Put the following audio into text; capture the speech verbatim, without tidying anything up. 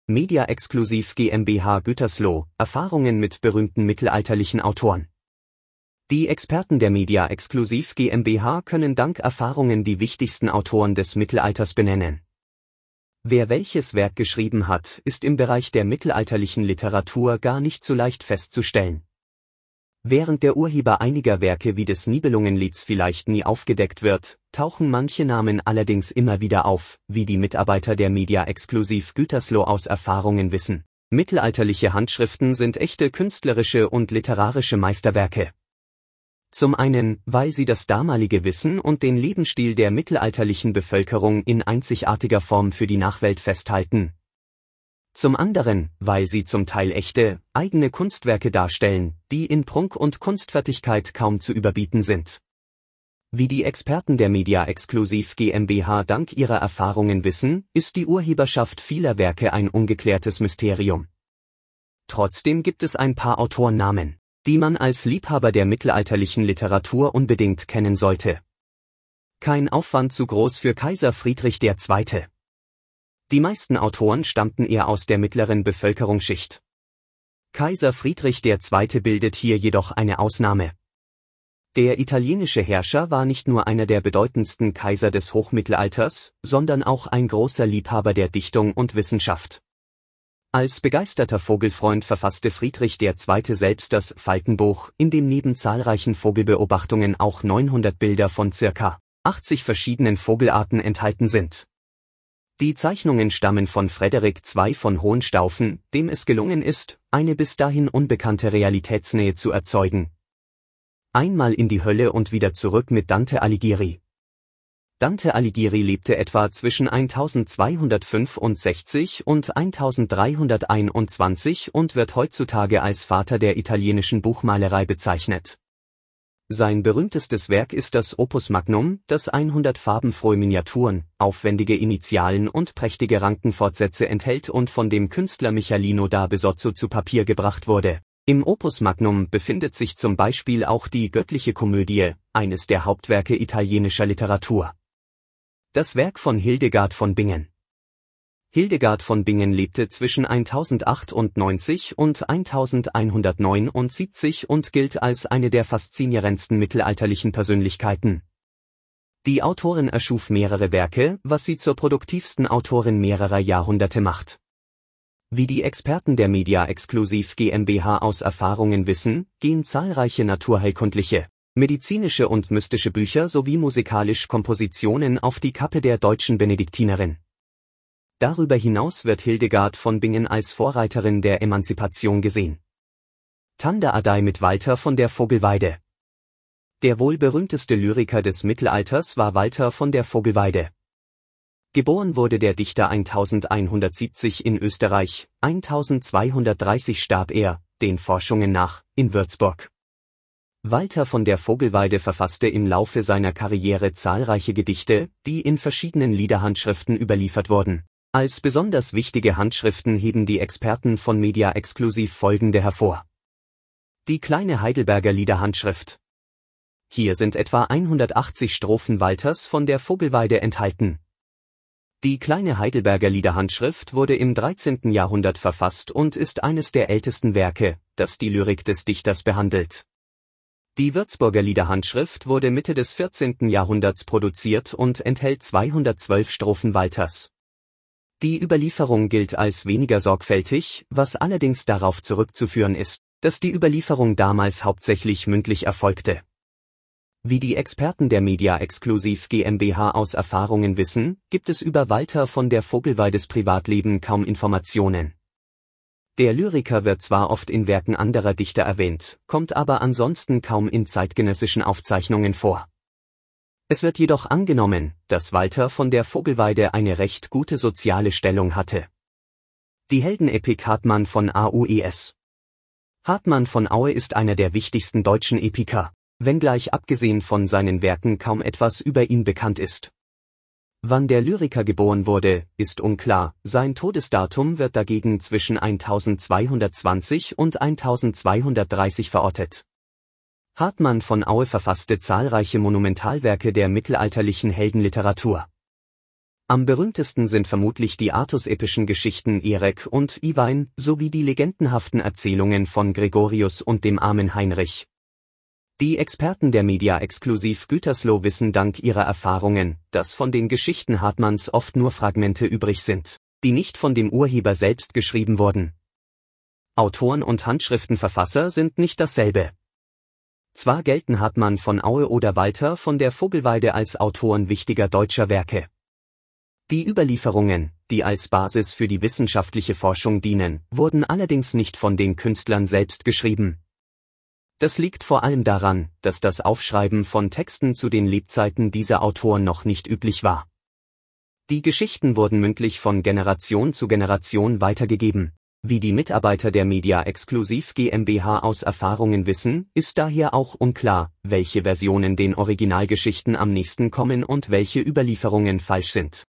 Media-Exklusiv GmbH Gütersloh, Erfahrungen mit berühmten mittelalterlichen Autoren. Die Experten der Media-Exklusiv GmbH können dank Erfahrungen die wichtigsten Autoren des Mittelalters benennen. Wer welches Werk geschrieben hat, ist im Bereich der mittelalterlichen Literatur gar nicht so leicht festzustellen. Während der Urheber einiger Werke wie des Nibelungenlieds vielleicht nie aufgedeckt wird, tauchen manche Namen allerdings immer wieder auf, wie die Mitarbeiter der Media-Exklusiv Gütersloh aus Erfahrungen wissen. Mittelalterliche Handschriften sind echte künstlerische und literarische Meisterwerke. Zum einen, weil sie das damalige Wissen und den Lebensstil der mittelalterlichen Bevölkerung in einzigartiger Form für die Nachwelt festhalten. Zum anderen, weil sie zum Teil echte, eigene Kunstwerke darstellen, die in Prunk und Kunstfertigkeit kaum zu überbieten sind. Wie die Experten der Media-Exklusiv GmbH dank ihrer Erfahrungen wissen, ist die Urheberschaft vieler Werke ein ungeklärtes Mysterium. Trotzdem gibt es ein paar Autorennamen, die man als Liebhaber der mittelalterlichen Literatur unbedingt kennen sollte. Kein Aufwand zu groß für Kaiser Friedrich der Zweite. Die meisten Autoren stammten eher aus der mittleren Bevölkerungsschicht. Kaiser Friedrich der Zweite bildet hier jedoch eine Ausnahme. Der italienische Herrscher war nicht nur einer der bedeutendsten Kaiser des Hochmittelalters, sondern auch ein großer Liebhaber der Dichtung und Wissenschaft. Als begeisterter Vogelfreund verfasste Friedrich der Zweite selbst das Falkenbuch, in dem neben zahlreichen Vogelbeobachtungen auch neunhundert Bilder von circa achtzig verschiedenen Vogelarten enthalten sind. Die Zeichnungen stammen von Frederik der Zweite von Hohenstaufen, dem es gelungen ist, eine bis dahin unbekannte Realitätsnähe zu erzeugen. Einmal in die Hölle und wieder zurück mit Dante Alighieri. Dante Alighieri lebte etwa zwischen eintausendzweihundertfünfundsechzig und eintausenddreihunderteinundzwanzig und wird heutzutage als Vater der italienischen Buchmalerei bezeichnet. Sein berühmtestes Werk ist das Opus Magnum, das hundert farbenfrohe Miniaturen, aufwendige Initialen und prächtige Rankenfortsätze enthält und von dem Künstler Michelino da Besozzo zu Papier gebracht wurde. Im Opus Magnum befindet sich zum Beispiel auch die Göttliche Komödie, eines der Hauptwerke italienischer Literatur. Das Werk von Hildegard von Bingen. Hildegard von Bingen lebte zwischen eintausendachtundneunzig und eintausendeinhundertneunundsiebzig und gilt als eine der faszinierendsten mittelalterlichen Persönlichkeiten. Die Autorin erschuf mehrere Werke, was sie zur produktivsten Autorin mehrerer Jahrhunderte macht. Wie die Experten der Media-Exklusiv GmbH aus Erfahrungen wissen, gehen zahlreiche naturheilkundliche, medizinische und mystische Bücher sowie musikalische Kompositionen auf die Kappe der deutschen Benediktinerin. Darüber hinaus wird Hildegard von Bingen als Vorreiterin der Emanzipation gesehen. Tanda Adai mit Walter von der Vogelweide. Der wohl berühmteste Lyriker des Mittelalters war Walter von der Vogelweide. Geboren wurde der Dichter eintausendeinhundertsiebzig in Österreich, eintausendzweihundertdreißig starb er, den Forschungen nach, in Würzburg. Walter von der Vogelweide verfasste im Laufe seiner Karriere zahlreiche Gedichte, die in verschiedenen Liederhandschriften überliefert wurden. Als besonders wichtige Handschriften heben die Experten von Media-Exklusiv folgende hervor. Die kleine Heidelberger Liederhandschrift. Hier sind etwa hundertachtzig Strophen Walters von der Vogelweide enthalten. Die kleine Heidelberger Liederhandschrift wurde im dreizehnten Jahrhundert verfasst und ist eines der ältesten Werke, das die Lyrik des Dichters behandelt. Die Würzburger Liederhandschrift wurde Mitte des vierzehnten Jahrhunderts produziert und enthält zweihundertzwölf Strophen Walters. Die Überlieferung gilt als weniger sorgfältig, was allerdings darauf zurückzuführen ist, dass die Überlieferung damals hauptsächlich mündlich erfolgte. Wie die Experten der Media-Exklusiv GmbH aus Erfahrungen wissen, gibt es über Walter von der Vogelweides Privatleben kaum Informationen. Der Lyriker wird zwar oft in Werken anderer Dichter erwähnt, kommt aber ansonsten kaum in zeitgenössischen Aufzeichnungen vor. Es wird jedoch angenommen, dass Walter von der Vogelweide eine recht gute soziale Stellung hatte. Die Heldenepik Hartmann von Aues. Hartmann von Aue ist einer der wichtigsten deutschen Epiker, wenngleich abgesehen von seinen Werken kaum etwas über ihn bekannt ist. Wann der Lyriker geboren wurde, ist unklar, sein Todesdatum wird dagegen zwischen eintausendzweihundertzwanzig und eintausendzweihundertdreißig verortet. Hartmann von Aue verfasste zahlreiche Monumentalwerke der mittelalterlichen Heldenliteratur. Am berühmtesten sind vermutlich die artusepischen Geschichten Erek und Iwein sowie die legendenhaften Erzählungen von Gregorius und dem armen Heinrich. Die Experten der Media-Exklusiv Gütersloh wissen dank ihrer Erfahrungen, dass von den Geschichten Hartmanns oft nur Fragmente übrig sind, die nicht von dem Urheber selbst geschrieben wurden. Autoren und Handschriftenverfasser sind nicht dasselbe. Zwar gelten Hartmann von Aue oder Walter von der Vogelweide als Autoren wichtiger deutscher Werke. Die Überlieferungen, die als Basis für die wissenschaftliche Forschung dienen, wurden allerdings nicht von den Künstlern selbst geschrieben. Das liegt vor allem daran, dass das Aufschreiben von Texten zu den Lebzeiten dieser Autoren noch nicht üblich war. Die Geschichten wurden mündlich von Generation zu Generation weitergegeben. Wie die Mitarbeiter der Media-Exklusiv GmbH aus Erfahrungen wissen, ist daher auch unklar, welche Versionen den Originalgeschichten am nächsten kommen und welche Überlieferungen falsch sind.